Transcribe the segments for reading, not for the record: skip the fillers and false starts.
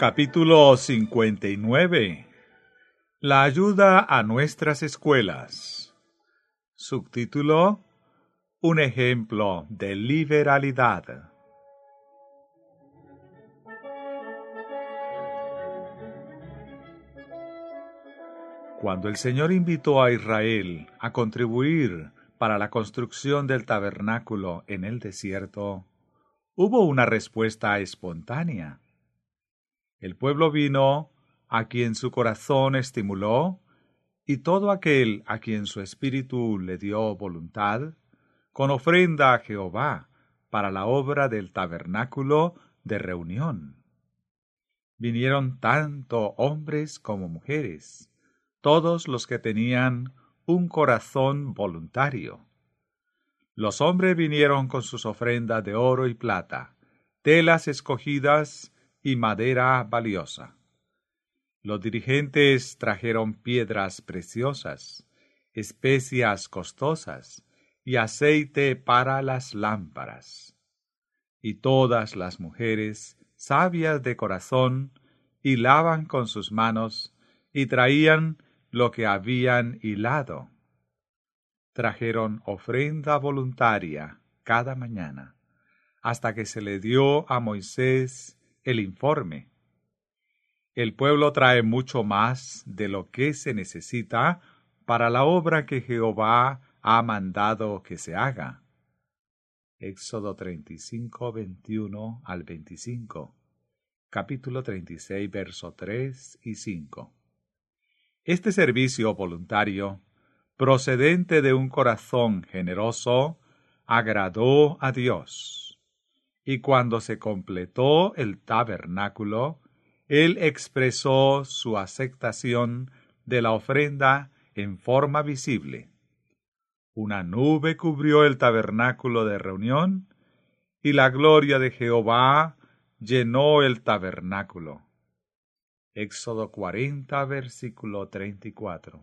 Capítulo 59. La ayuda a nuestras escuelas. Subtítulo: Un ejemplo de liberalidad. Cuando el Señor invitó a Israel a contribuir para la construcción del tabernáculo en el desierto, hubo una respuesta espontánea. El pueblo vino a quien su corazón estimuló, y todo aquel a quien su espíritu le dio voluntad, con ofrenda a Jehová para la obra del tabernáculo de reunión. Vinieron tanto hombres como mujeres, todos los que tenían un corazón voluntario. Los hombres vinieron con sus ofrendas de oro y plata, telas escogidas y madera valiosa. Los dirigentes trajeron piedras preciosas, especias costosas y aceite para las lámparas. Y todas las mujeres, sabias de corazón, hilaban con sus manos y traían lo que habían hilado. Trajeron ofrenda voluntaria cada mañana, hasta que se le dio a Moisés el informe. El pueblo trae mucho más de lo que se necesita para la obra que Jehová ha mandado que se haga. Éxodo 35, 21 al 25. Capítulo 36, verso 3 y 5. Este servicio voluntario, procedente de un corazón generoso, agradó a Dios. Y cuando se completó el tabernáculo, Él expresó su aceptación de la ofrenda en forma visible. Una nube cubrió el tabernáculo de reunión, y la gloria de Jehová llenó el tabernáculo. Éxodo 40, versículo 34.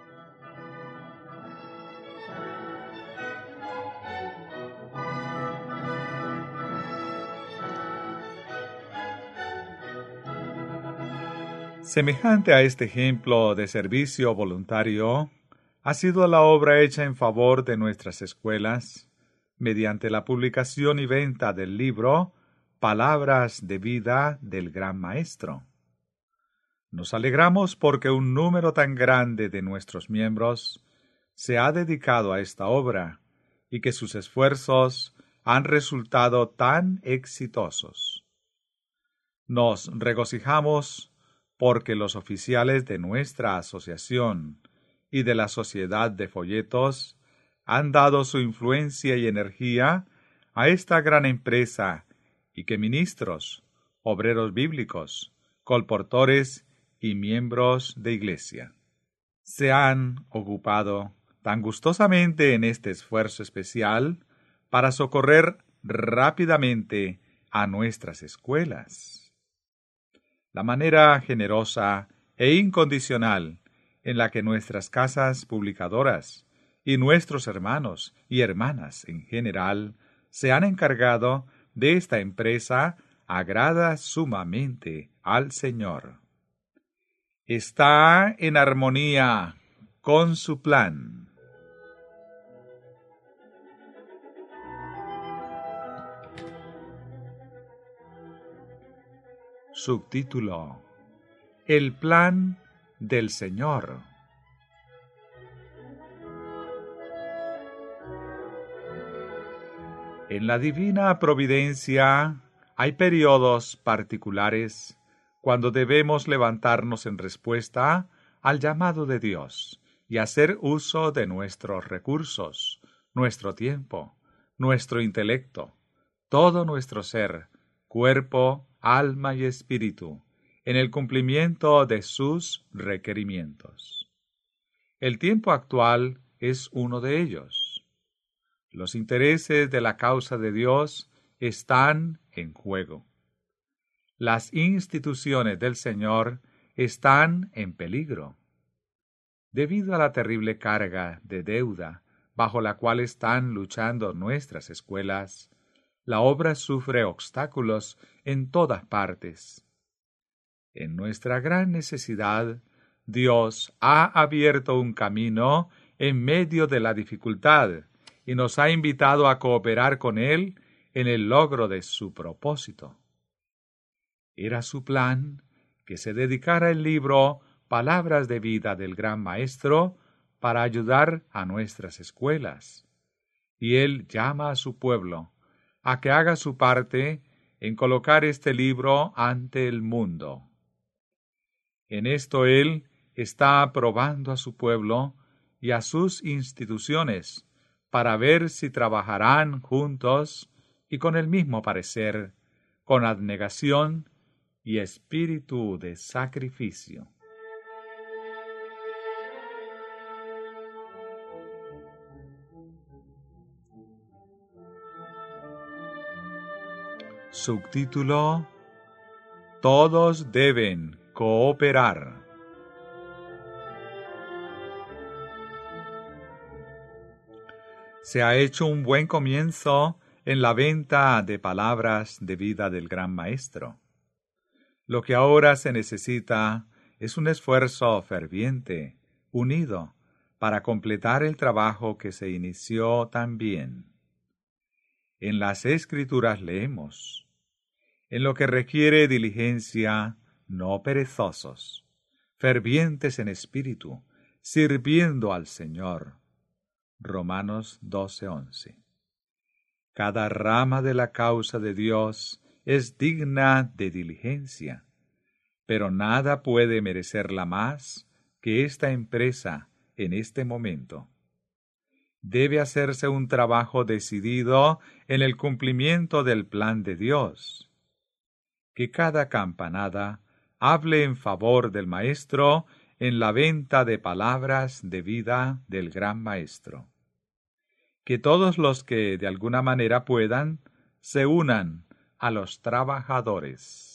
Semejante a este ejemplo de servicio voluntario, ha sido la obra hecha en favor de nuestras escuelas, mediante la publicación y venta del libro Palabras de Vida del Gran Maestro. Nos alegramos porque un número tan grande de nuestros miembros se ha dedicado a esta obra y que sus esfuerzos han resultado tan exitosos. Nos regocijamos porque los oficiales de nuestra asociación y de la Sociedad de Folletos han dado su influencia y energía a esta gran empresa y que ministros, obreros bíblicos, colportores y miembros de iglesia se han ocupado tan gustosamente en este esfuerzo especial para socorrer rápidamente a nuestras escuelas. La manera generosa e incondicional en la que nuestras casas publicadoras y nuestros hermanos y hermanas en general se han encargado de esta empresa agrada sumamente al Señor. Está en armonía con su plan. Subtítulo: El plan del Señor. En la divina providencia hay periodos particulares cuando debemos levantarnos en respuesta al llamado de Dios y hacer uso de nuestros recursos, nuestro tiempo, nuestro intelecto, todo nuestro ser, cuerpo, alma y espíritu, en el cumplimiento de sus requerimientos. El tiempo actual es uno de ellos. Los intereses de la causa de Dios están en juego. Las instituciones del Señor están en peligro. Debido a la terrible carga de deuda bajo la cual están luchando nuestras escuelas, la obra sufre obstáculos en todas partes. En nuestra gran necesidad, Dios ha abierto un camino en medio de la dificultad y nos ha invitado a cooperar con Él en el logro de su propósito. Era su plan que se dedicara el libro Palabras de Vida del Gran Maestro para ayudar a nuestras escuelas. Y Él llama a su pueblo a que haga su parte en colocar este libro ante el mundo. En esto Él está aprobando a su pueblo y a sus instituciones para ver si trabajarán juntos y con el mismo parecer, con abnegación y espíritu de sacrificio. Subtítulo: Todos deben cooperar. Se ha hecho un buen comienzo en la venta de palabras de vida del Gran Maestro. Lo que ahora se necesita es un esfuerzo ferviente, unido, para completar el trabajo que se inició tan bien. En las Escrituras leemos: en lo que requiere diligencia, no perezosos, fervientes en espíritu, sirviendo al Señor. Romanos 12:11. Cada rama de la causa de Dios es digna de diligencia, pero nada puede merecerla más que esta empresa en este momento. Debe hacerse un trabajo decidido en el cumplimiento del plan de Dios. Que cada campanada hable en favor del Maestro en la venta de palabras de vida del Gran Maestro. Que todos los que de alguna manera puedan se unan a los trabajadores.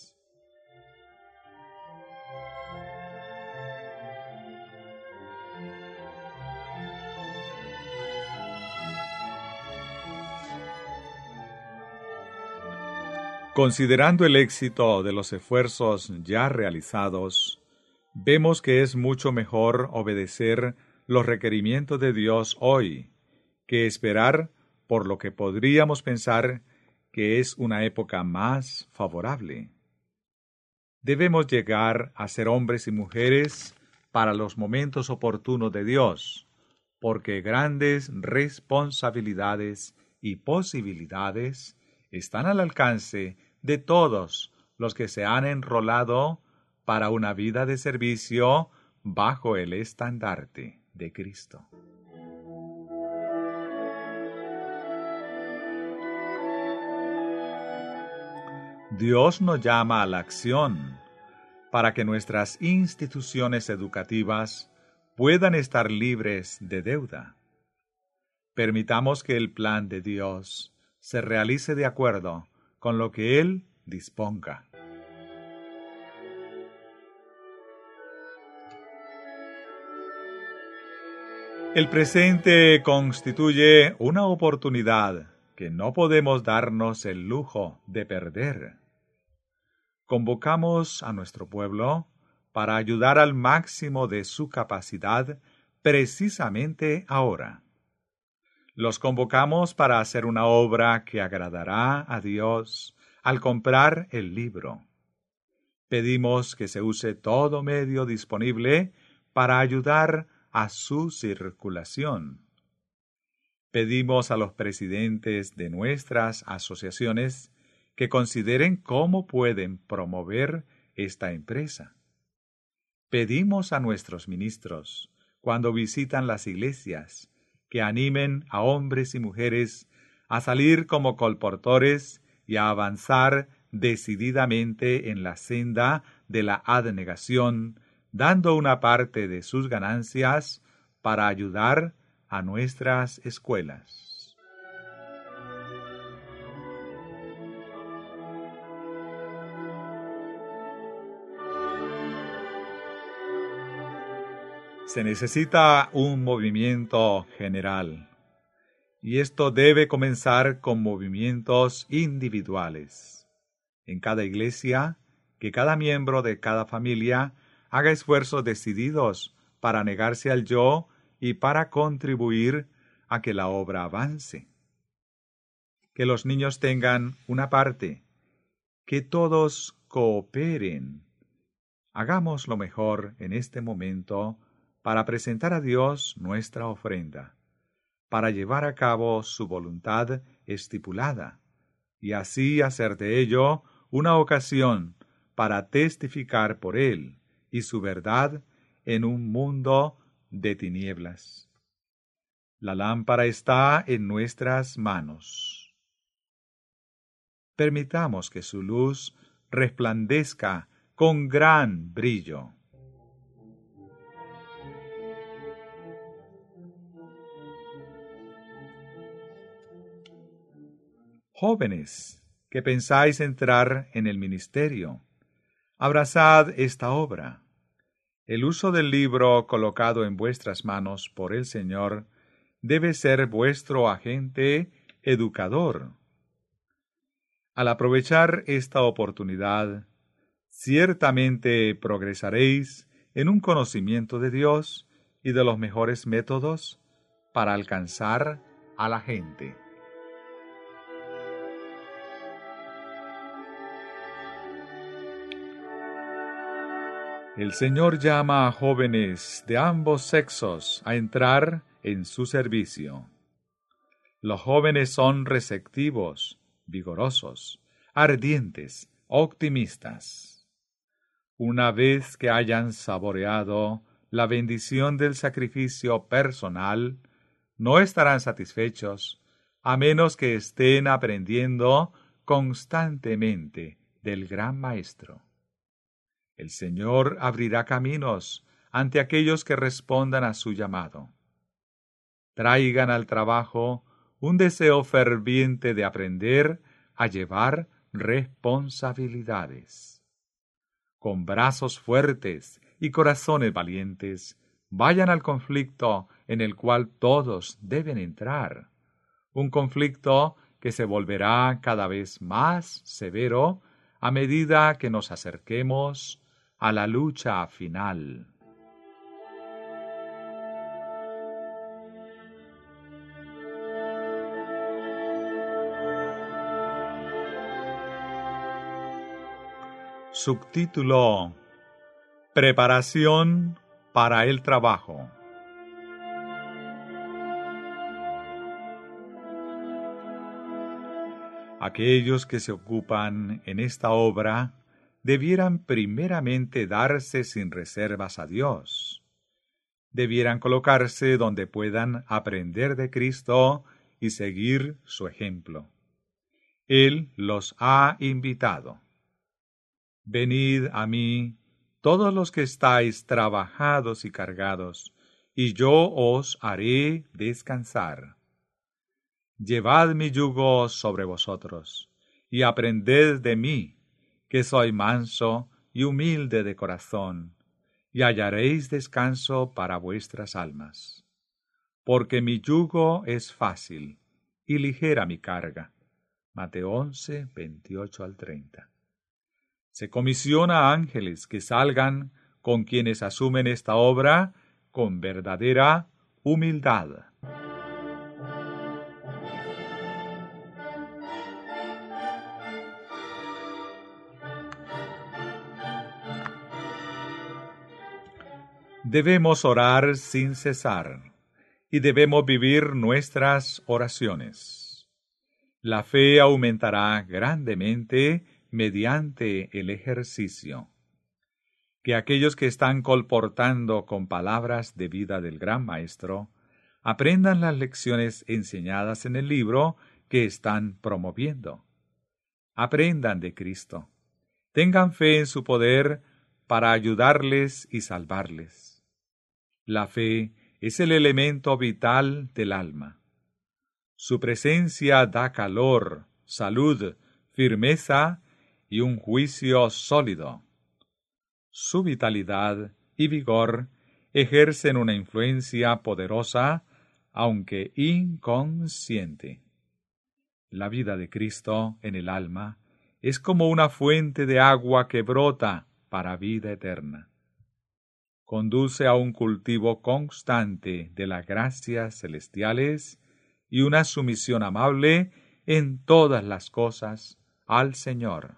Considerando el éxito de los esfuerzos ya realizados, vemos que es mucho mejor obedecer los requerimientos de Dios hoy que esperar por lo que podríamos pensar que es una época más favorable. Debemos llegar a ser hombres y mujeres para los momentos oportunos de Dios, porque grandes responsabilidades y posibilidades están al alcance de todos los que se han enrolado para una vida de servicio bajo el estandarte de Cristo. Dios nos llama a la acción para que nuestras instituciones educativas puedan estar libres de deuda. Permitamos que el plan de Dios se realice de acuerdo con lo que Él disponga. El presente constituye una oportunidad que no podemos darnos el lujo de perder. Convocamos a nuestro pueblo para ayudar al máximo de su capacidad precisamente ahora. Los convocamos para hacer una obra que agradará a Dios al comprar el libro. Pedimos que se use todo medio disponible para ayudar a su circulación. Pedimos a los presidentes de nuestras asociaciones que consideren cómo pueden promover esta empresa. Pedimos a nuestros ministros, cuando visitan las iglesias, que animen a hombres y mujeres a salir como colportores y a avanzar decididamente en la senda de la abnegación, dando una parte de sus ganancias para ayudar a nuestras escuelas. Se necesita un movimiento general, y esto debe comenzar con movimientos individuales. En cada iglesia, que cada miembro de cada familia haga esfuerzos decididos para negarse al yo y para contribuir a que la obra avance. Que los niños tengan una parte, que todos cooperen. Hagamos lo mejor en este momento para presentar a Dios nuestra ofrenda, para llevar a cabo su voluntad estipulada, y así hacer de ello una ocasión para testificar por Él y su verdad en un mundo de tinieblas. La lámpara está en nuestras manos. Permitamos que su luz resplandezca con gran brillo. Jóvenes, que pensáis entrar en el ministerio, abrazad esta obra. El uso del libro colocado en vuestras manos por el Señor debe ser vuestro agente educador. Al aprovechar esta oportunidad, ciertamente progresaréis en un conocimiento de Dios y de los mejores métodos para alcanzar a la gente. El Señor llama a jóvenes de ambos sexos a entrar en su servicio. Los jóvenes son receptivos, vigorosos, ardientes, optimistas. Una vez que hayan saboreado la bendición del sacrificio personal, no estarán satisfechos a menos que estén aprendiendo constantemente del gran Maestro. El Señor abrirá caminos ante aquellos que respondan a su llamado. Traigan al trabajo un deseo ferviente de aprender a llevar responsabilidades. Con brazos fuertes y corazones valientes, vayan al conflicto en el cual todos deben entrar. Un conflicto que se volverá cada vez más severo a medida que nos acerquemos a la lucha final. Subtítulo: Preparación para el trabajo. Aquellos que se ocupan en esta obra debieran primeramente darse sin reservas a Dios. Debieran colocarse donde puedan aprender de Cristo y seguir su ejemplo. Él los ha invitado. Venid a mí, todos los que estáis trabajados y cargados, y yo os haré descansar. Llevad mi yugo sobre vosotros, y aprended de mí, que soy manso y humilde de corazón, y hallaréis descanso para vuestras almas. Porque mi yugo es fácil, y ligera mi carga. Mateo 11, 28-30. Se comisiona a ángeles que salgan con quienes asumen esta obra con verdadera humildad. Debemos orar sin cesar y debemos vivir nuestras oraciones. La fe aumentará grandemente mediante el ejercicio. Que aquellos que están colportando con palabras de vida del Gran Maestro aprendan las lecciones enseñadas en el libro que están promoviendo. Aprendan de Cristo. Tengan fe en su poder para ayudarles y salvarles. La fe es el elemento vital del alma. Su presencia da calor, salud, firmeza y un juicio sólido. Su vitalidad y vigor ejercen una influencia poderosa, aunque inconsciente. La vida de Cristo en el alma es como una fuente de agua que brota para vida eterna. Conduce a un cultivo constante de las gracias celestiales y una sumisión amable en todas las cosas al Señor.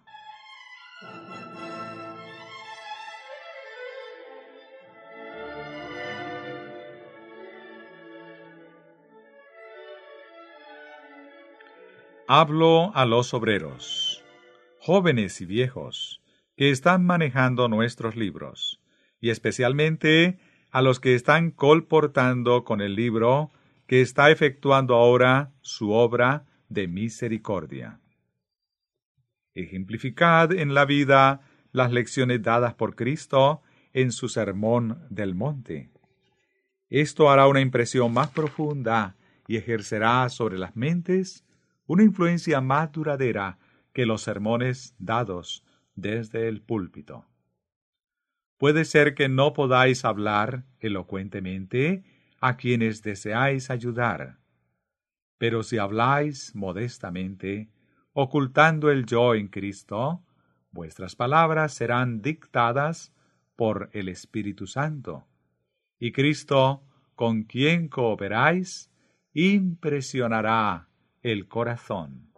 Hablo a los obreros, jóvenes y viejos, que están manejando nuestros libros, y especialmente a los que están colportando con el libro que está efectuando ahora su obra de misericordia. Ejemplificad en la vida las lecciones dadas por Cristo en su sermón del monte. Esto hará una impresión más profunda y ejercerá sobre las mentes una influencia más duradera que los sermones dados desde el púlpito. Puede ser que no podáis hablar elocuentemente a quienes deseáis ayudar, pero si habláis modestamente, ocultando el yo en Cristo, vuestras palabras serán dictadas por el Espíritu Santo, y Cristo, con quien cooperáis, impresionará el corazón.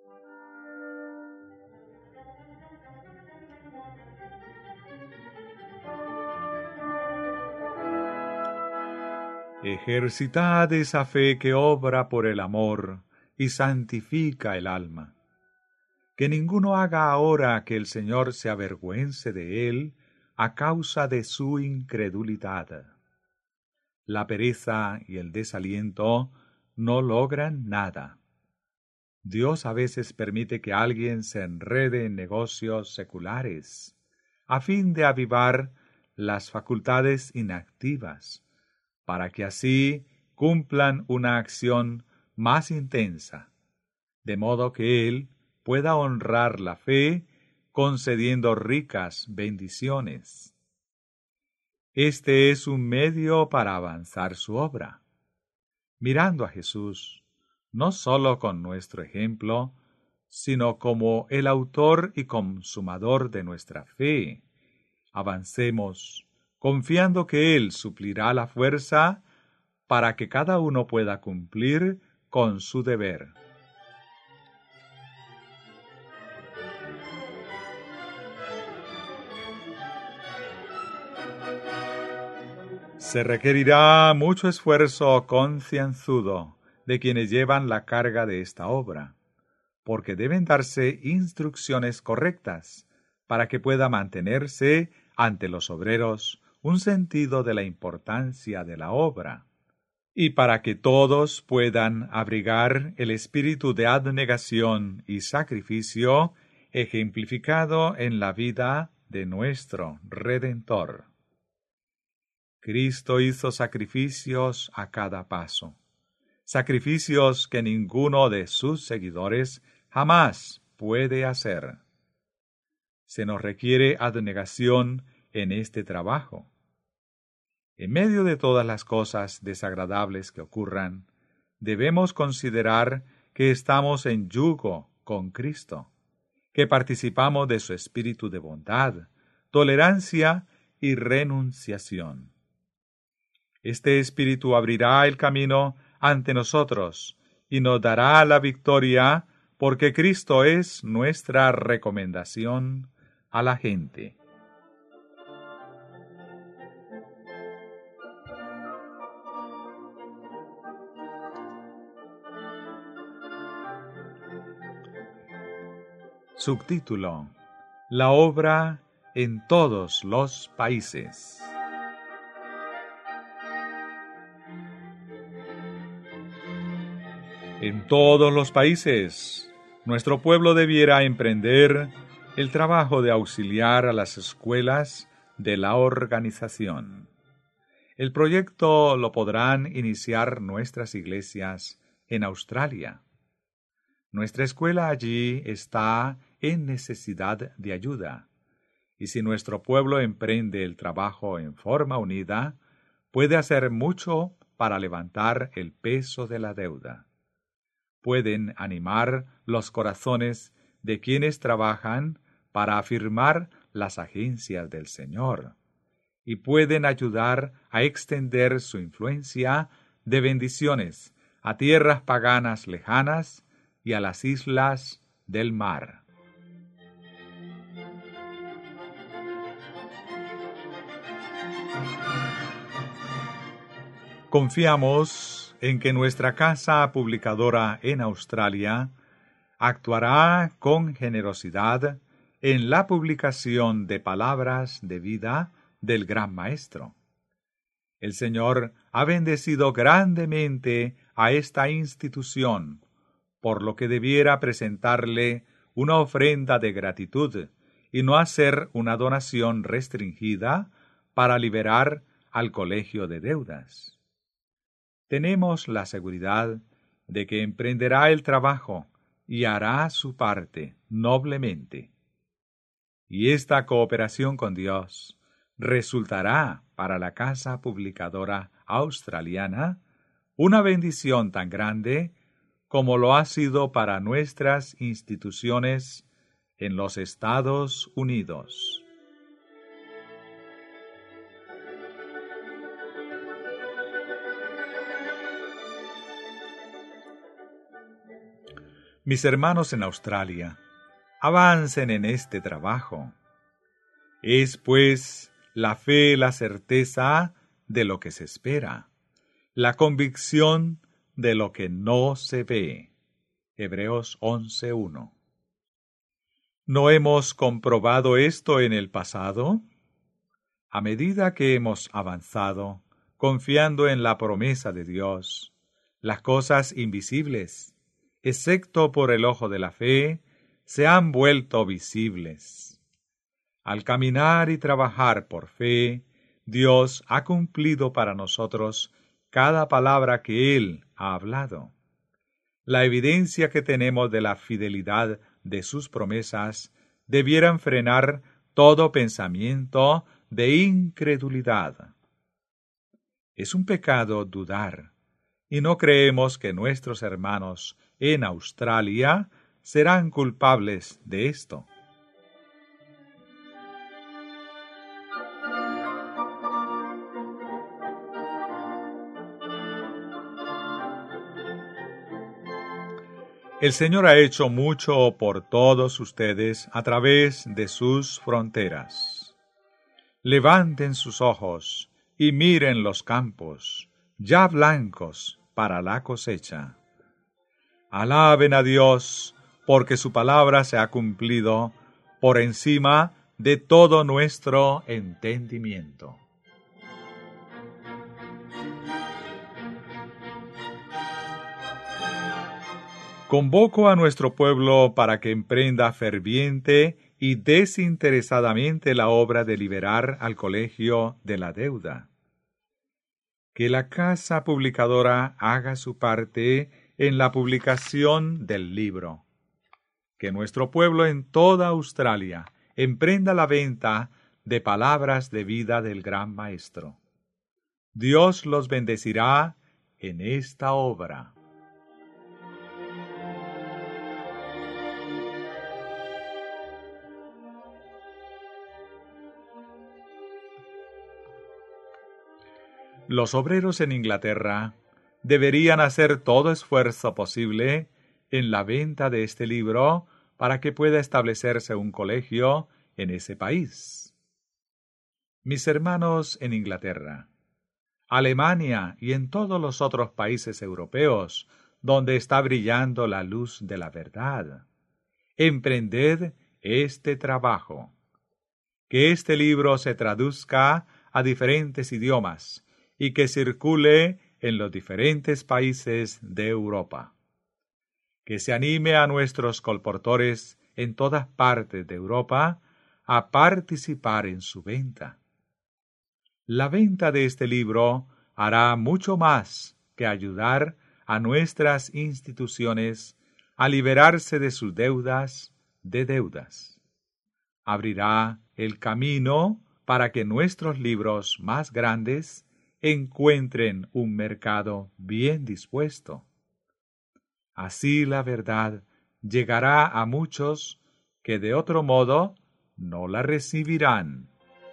Ejercitad esa fe que obra por el amor y santifica el alma. Que ninguno haga ahora que el Señor se avergüence de él a causa de su incredulidad. La pereza y el desaliento no logran nada. Dios a veces permite que alguien se enrede en negocios seculares, a fin de avivar las facultades inactivas, para que así cumplan una acción más intensa, de modo que Él pueda honrar la fe concediendo ricas bendiciones. Este es un medio para avanzar su obra. Mirando a Jesús, no sólo con nuestro ejemplo, sino como el autor y consumador de nuestra fe, avancemos, confiando que Él suplirá la fuerza para que cada uno pueda cumplir con su deber. Se requerirá mucho esfuerzo concienzudo de quienes llevan la carga de esta obra, porque deben darse instrucciones correctas para que pueda mantenerse ante los obreros un sentido de la importancia de la obra, y para que todos puedan abrigar el espíritu de abnegación y sacrificio ejemplificado en la vida de nuestro Redentor. Cristo hizo sacrificios a cada paso, sacrificios que ninguno de sus seguidores jamás puede hacer. Se nos requiere abnegación en este trabajo. En medio de todas las cosas desagradables que ocurran, debemos considerar que estamos en yugo con Cristo, que participamos de su espíritu de bondad, tolerancia y renunciación. Este espíritu abrirá el camino ante nosotros y nos dará la victoria, porque Cristo es nuestra recomendación a la gente. Subtítulo: La obra en todos los países. En todos los países, nuestro pueblo debiera emprender el trabajo de auxiliar a las escuelas de la organización. El proyecto lo podrán iniciar nuestras iglesias en Australia. Nuestra escuela allí está en necesidad de ayuda, y si nuestro pueblo emprende el trabajo en forma unida, puede hacer mucho para levantar el peso de la deuda. Pueden animar los corazones de quienes trabajan para afirmar las agencias del Señor y pueden ayudar a extender su influencia de bendiciones a tierras paganas lejanas y a las islas del mar. Confiamos en que nuestra casa publicadora en Australia actuará con generosidad en la publicación de palabras de vida del Gran Maestro. El Señor ha bendecido grandemente a esta institución, por lo que debiera presentarle una ofrenda de gratitud y no hacer una donación restringida para liberar al colegio de deudas. Tenemos la seguridad de que emprenderá el trabajo y hará su parte noblemente. Y esta cooperación con Dios resultará para la casa publicadora australiana una bendición tan grande como lo ha sido para nuestras instituciones en los Estados Unidos. Mis hermanos en Australia, avancen en este trabajo. Es, pues, la fe la certeza de lo que se espera, la convicción de lo que no se ve. Hebreos 11:1. ¿No hemos comprobado esto en el pasado? A medida que hemos avanzado, confiando en la promesa de Dios, las cosas invisibles, excepto por el ojo de la fe, se han vuelto visibles. Al caminar y trabajar por fe, Dios ha cumplido para nosotros cada palabra que Él ha hablado. La evidencia que tenemos de la fidelidad de sus promesas debieran frenar todo pensamiento de incredulidad. Es un pecado dudar, y no creemos que nuestros hermanos en Australia serán culpables de esto. El Señor ha hecho mucho por todos ustedes a través de sus fronteras. Levanten sus ojos y miren los campos, ya blancos para la cosecha. Alaben a Dios, porque su palabra se ha cumplido por encima de todo nuestro entendimiento. Convoco a nuestro pueblo para que emprenda ferviente y desinteresadamente la obra de liberar al colegio de la deuda. Que la casa publicadora haga su parte en la publicación del libro. Que nuestro pueblo en toda Australia emprenda la venta de palabras de vida del Gran Maestro. Dios los bendecirá en esta obra. Los obreros en Inglaterra deberían hacer todo esfuerzo posible en la venta de este libro para que pueda establecerse un colegio en ese país. Mis hermanos en Inglaterra, Alemania y en todos los otros países europeos donde está brillando la luz de la verdad, emprended este trabajo. Que este libro se traduzca a diferentes idiomas y que circule en los diferentes países de Europa. Que se anime a nuestros colportores en todas partes de Europa a participar en su venta. La venta de este libro hará mucho más que ayudar a nuestras instituciones a liberarse de sus deudas. Abrirá el camino para que nuestros libros más grandes encuentren un mercado bien dispuesto. Así la verdad llegará a muchos que de otro modo no la recibirán.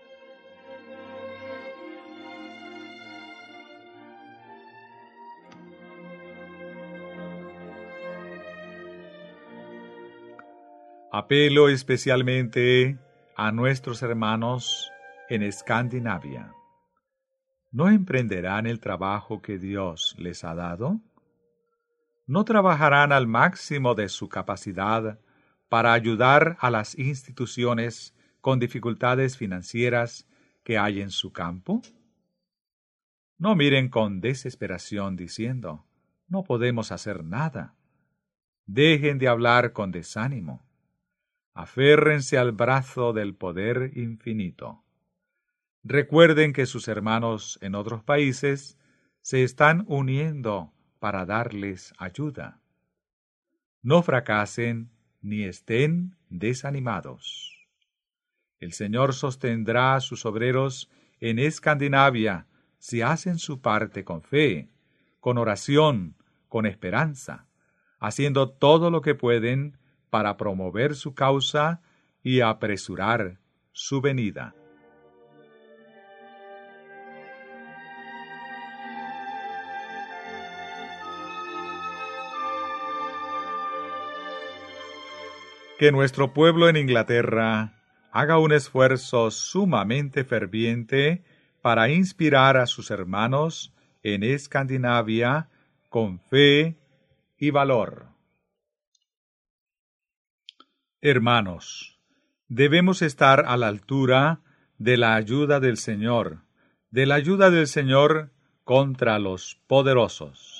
Apelo especialmente a nuestros hermanos en Escandinavia. ¿No emprenderán el trabajo que Dios les ha dado? ¿No trabajarán al máximo de su capacidad para ayudar a las instituciones con dificultades financieras que hay en su campo? No miren con desesperación diciendo, no podemos hacer nada. Dejen de hablar con desánimo. Aférrense al brazo del poder infinito. Recuerden que sus hermanos en otros países se están uniendo para darles ayuda. No fracasen ni estén desanimados. El Señor sostendrá a sus obreros en Escandinavia si hacen su parte con fe, con oración, con esperanza, haciendo todo lo que pueden para promover su causa y apresurar su venida. Que nuestro pueblo en Inglaterra haga un esfuerzo sumamente ferviente para inspirar a sus hermanos en Escandinavia con fe y valor. Hermanos, debemos estar a la altura de la ayuda del Señor contra los poderosos.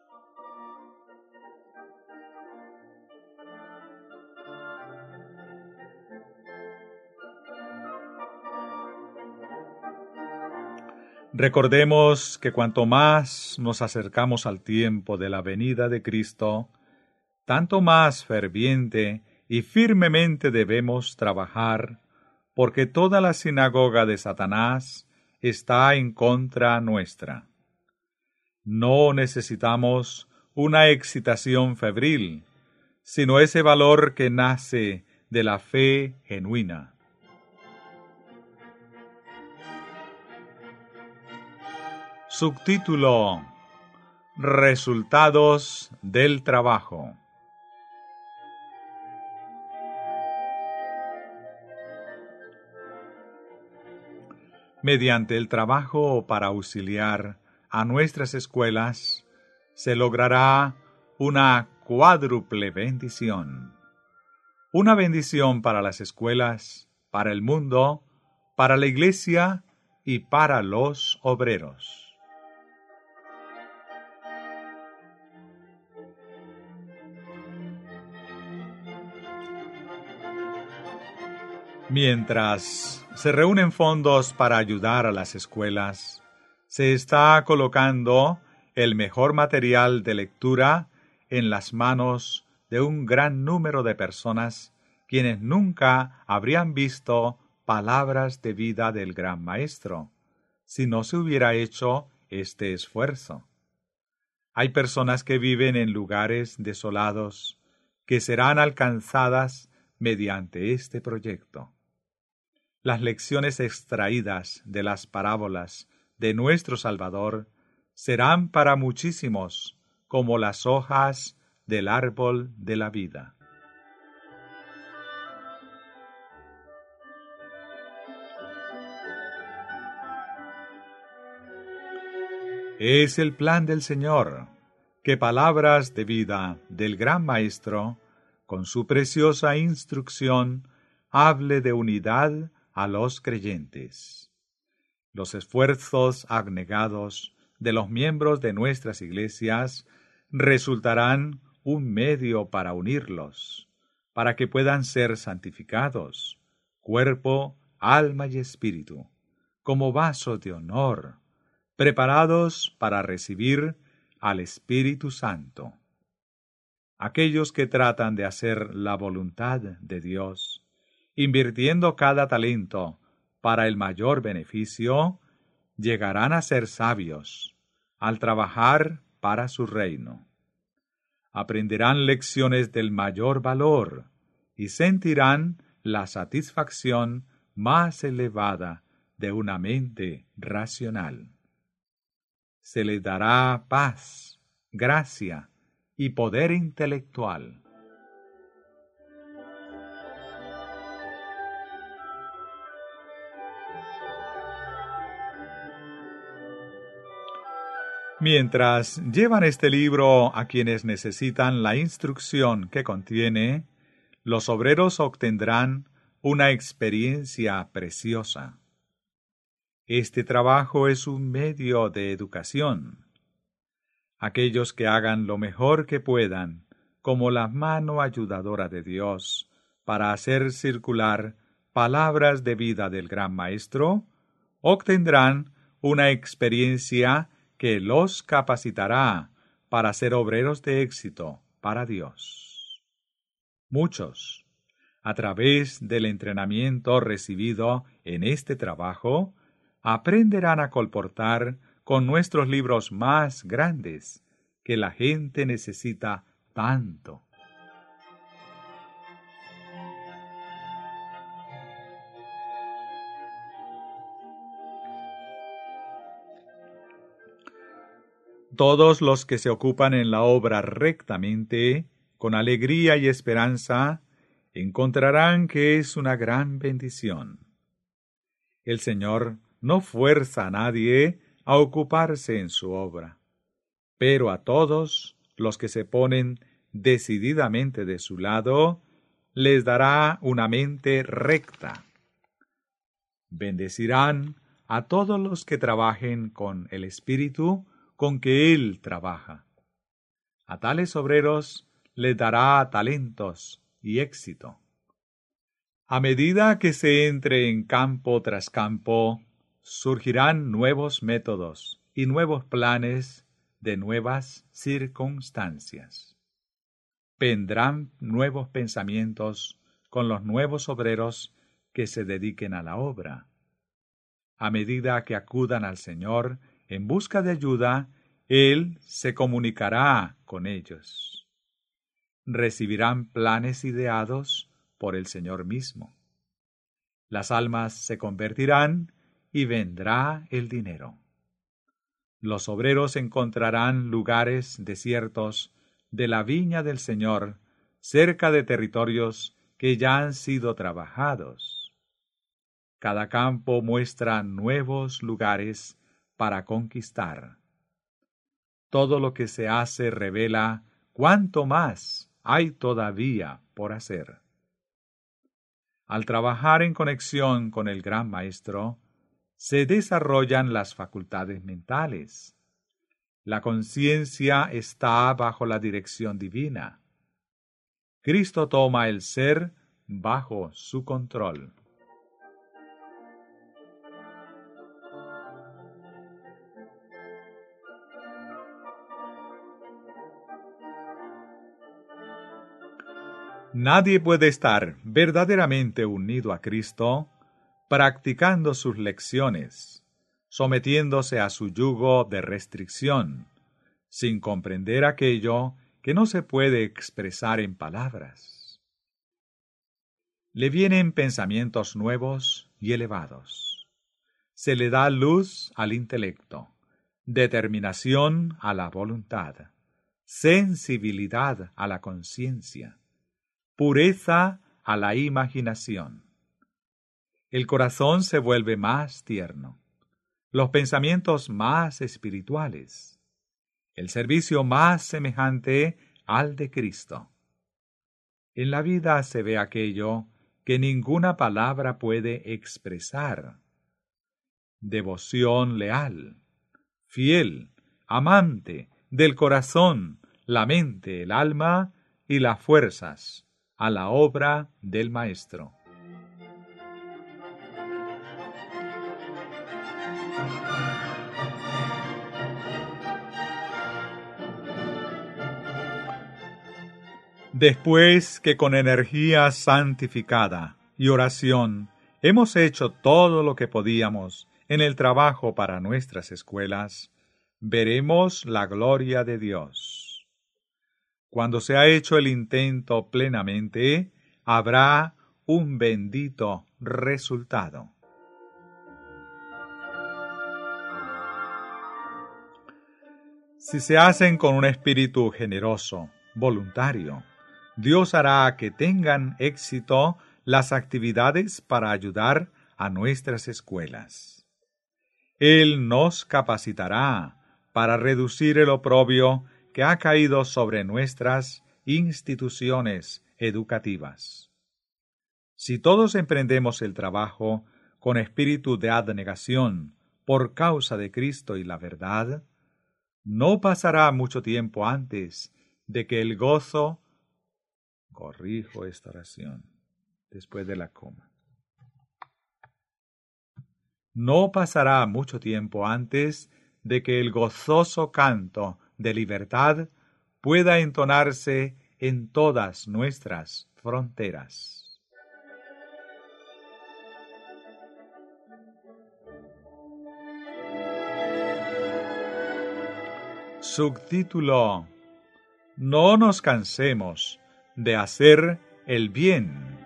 Recordemos que cuanto más nos acercamos al tiempo de la venida de Cristo, tanto más ferviente y firmemente debemos trabajar, porque toda la sinagoga de Satanás está en contra nuestra. No necesitamos una excitación febril, sino ese valor que nace de la fe genuina. Subtítulo: Resultados del trabajo. Mediante el trabajo para auxiliar a nuestras escuelas, se logrará una cuádruple bendición. Una bendición para las escuelas, para el mundo, para la iglesia y para los obreros. Mientras se reúnen fondos para ayudar a las escuelas, se está colocando el mejor material de lectura en las manos de un gran número de personas quienes nunca habrían visto palabras de vida del gran maestro, si no se hubiera hecho este esfuerzo. Hay personas que viven en lugares desolados que serán alcanzadas mediante este proyecto. Las lecciones extraídas de las parábolas de nuestro Salvador serán para muchísimos como las hojas del árbol de la vida. Es el plan del Señor que palabras de vida del gran Maestro, con su preciosa instrucción, hable de unidad a los creyentes. Los esfuerzos abnegados de los miembros de nuestras iglesias resultarán un medio para unirlos, para que puedan ser santificados, cuerpo, alma y espíritu, como vasos de honor, preparados para recibir al Espíritu Santo. Aquellos que tratan de hacer la voluntad de Dios, invirtiendo cada talento para el mayor beneficio, llegarán a ser sabios al trabajar para su reino. aprenderán lecciones del mayor valor y sentirán la satisfacción más elevada de una mente racional. Se les dará paz, gracia y poder intelectual. Mientras llevan este libro a quienes necesitan la instrucción que contiene, los obreros obtendrán una experiencia preciosa. Este trabajo es un medio de educación. Aquellos que hagan lo mejor que puedan, como la mano ayudadora de Dios, para hacer circular palabras de vida del Gran Maestro, obtendrán una experiencia que los capacitará para ser obreros de éxito para Dios. Muchos, a través del entrenamiento recibido en este trabajo, aprenderán a colportar con nuestros libros más grandes que la gente necesita tanto. Todos los que se ocupan en la obra rectamente, con alegría y esperanza, encontrarán que es una gran bendición. El Señor no fuerza a nadie a ocuparse en su obra, pero a todos los que se ponen decididamente de su lado, les dará una mente recta. Bendecirán a todos los que trabajen con el espíritu con que Él trabaja. A tales obreros les dará talentos y éxito. A medida que se entre en campo tras campo, surgirán nuevos métodos y nuevos planes de nuevas circunstancias. Vendrán nuevos pensamientos con los nuevos obreros que se dediquen a la obra. A medida que acudan al Señor en busca de ayuda, Él se comunicará con ellos. Recibirán planes ideados por el Señor mismo. Las almas se convertirán y vendrá el dinero. Los obreros encontrarán lugares desiertos de la viña del Señor, cerca de territorios que ya han sido trabajados. Cada campo muestra nuevos lugares para conquistar. Todo lo que se hace revela cuánto más hay todavía por hacer. Al trabajar en conexión con el Gran Maestro, se desarrollan las facultades mentales. La conciencia está bajo la dirección divina. Cristo toma el ser bajo su control. Nadie puede estar verdaderamente unido a Cristo practicando sus lecciones, sometiéndose a su yugo de restricción, sin comprender aquello que no se puede expresar en palabras. Le vienen pensamientos nuevos y elevados. Se le da luz al intelecto, determinación a la voluntad, sensibilidad a la conciencia, pureza a la imaginación. El corazón se vuelve más tierno, los pensamientos más espirituales, el servicio más semejante al de Cristo. En la vida se ve aquello que ninguna palabra puede expresar: devoción leal, fiel, amante, del corazón, la mente, el alma y las fuerzas a la obra del Maestro. Después que con energía santificada y oración hemos hecho todo lo que podíamos en el trabajo para nuestras escuelas, veremos la gloria de Dios. Cuando se ha hecho el intento plenamente, habrá un bendito resultado. Si se hacen con un espíritu generoso, voluntario, Dios hará que tengan éxito las actividades para ayudar a nuestras escuelas. Él nos capacitará para reducir el oprobio que ha caído sobre nuestras instituciones educativas. Si todos emprendemos el trabajo con espíritu de abnegación por causa de Cristo y la verdad, no pasará mucho tiempo antes de que el gozo, corrijo esta oración después de la coma, no pasará mucho tiempo antes de que el gozoso canto de libertad pueda entonarse en todas nuestras fronteras. Subtítulo: No nos cansemos de hacer el bien.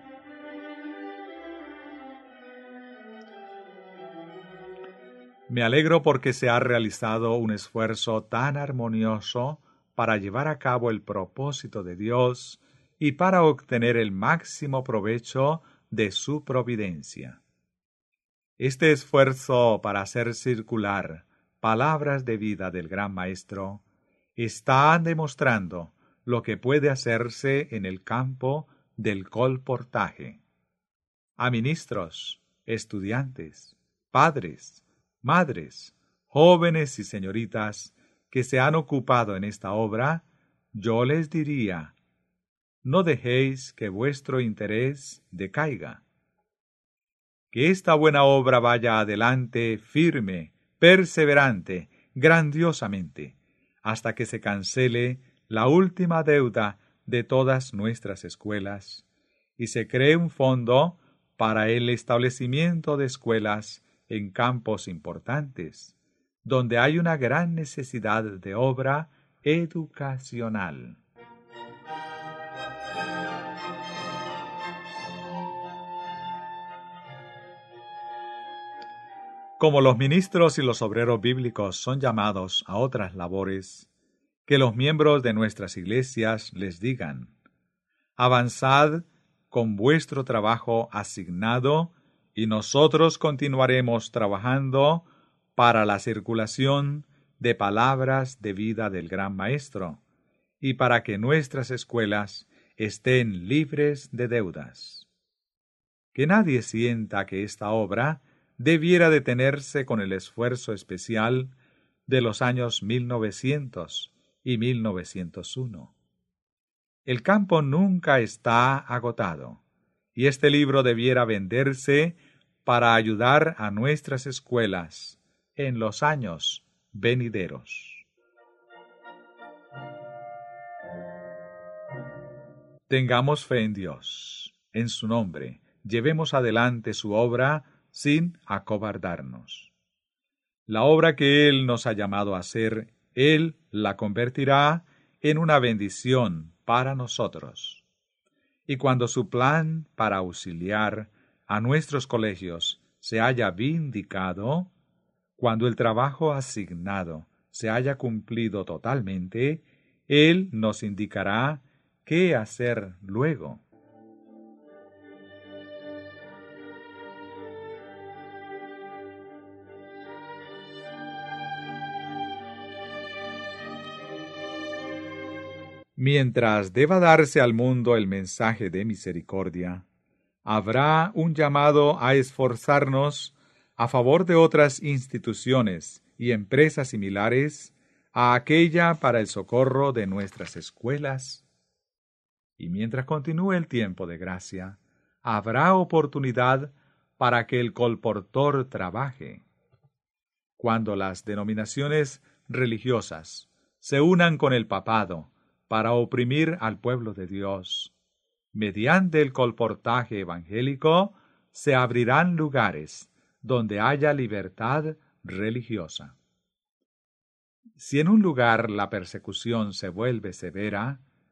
Me alegro porque se ha realizado un esfuerzo tan armonioso para llevar a cabo el propósito de Dios y para obtener el máximo provecho de su providencia. Este esfuerzo para hacer circular palabras de vida del Gran Maestro está demostrando lo que puede hacerse en el campo del colportaje. A ministros, estudiantes, padres, madres, jóvenes y señoritas que se han ocupado en esta obra, yo les diría: no dejéis que vuestro interés decaiga. Que esta buena obra vaya adelante firme, perseverante, grandiosamente, hasta que se cancele la última deuda de todas nuestras escuelas y se cree un fondo para el establecimiento de escuelas en campos importantes, donde hay una gran necesidad de obra educacional. Como los ministros y los obreros bíblicos son llamados a otras labores, que los miembros de nuestras iglesias les digan: avanzad con vuestro trabajo asignado y nosotros continuaremos trabajando para la circulación de palabras de vida del Gran Maestro y para que nuestras escuelas estén libres de deudas. Que nadie sienta que esta obra debiera detenerse con el esfuerzo especial de los años 1900 y 1901. El campo nunca está agotado, y este libro debiera venderse para ayudar a nuestras escuelas en los años venideros. Tengamos fe en Dios. En su nombre, llevemos adelante su obra sin acobardarnos. La obra que Él nos ha llamado a hacer, Él la convertirá en una bendición para nosotros. Y cuando su plan para auxiliar a nuestros colegios se haya vindicado, cuando el trabajo asignado se haya cumplido totalmente, Él nos indicará qué hacer luego. Mientras deba darse al mundo el mensaje de misericordia, habrá un llamado a esforzarnos a favor de otras instituciones y empresas similares a aquella para el socorro de nuestras escuelas. Y mientras continúe el tiempo de gracia, habrá oportunidad para que el colportor trabaje. Cuando las denominaciones religiosas se unan con el papado para oprimir al pueblo de Dios, mediante el colportaje evangélico se abrirán lugares donde haya libertad religiosa. Si en un lugar la persecución se vuelve severa,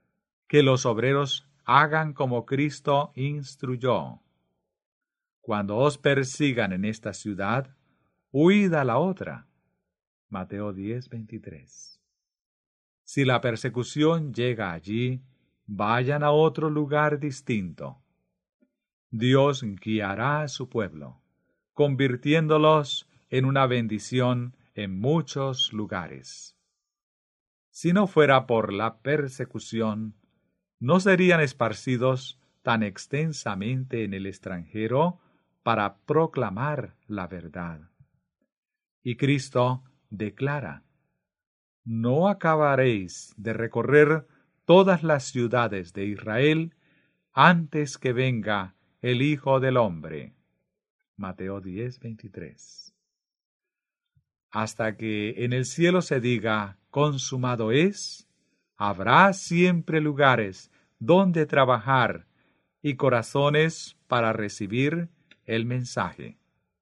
que los obreros hagan como Cristo instruyó. Cuando os persigan en esta ciudad, huid a la otra. Mateo 10:23. Si la persecución llega allí, vayan a otro lugar distinto. Dios guiará a su pueblo, convirtiéndolos en una bendición en muchos lugares. Si no fuera por la persecución, no serían esparcidos tan extensamente en el extranjero para proclamar la verdad. Y Cristo declara: no acabaréis de recorrer todas las ciudades de Israel antes que venga el Hijo del Hombre. Mateo 10:23. Hasta que en el cielo se diga consumado es, habrá siempre lugares donde trabajar y corazones para recibir el mensaje.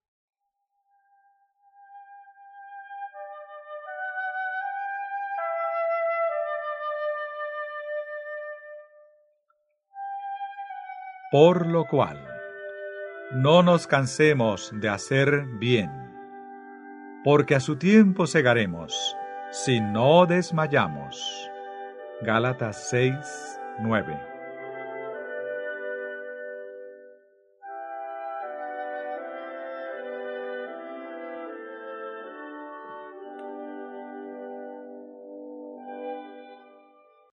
Por lo cual, no nos cansemos de hacer bien, porque a su tiempo segaremos, si no desmayamos. Gálatas 6:9.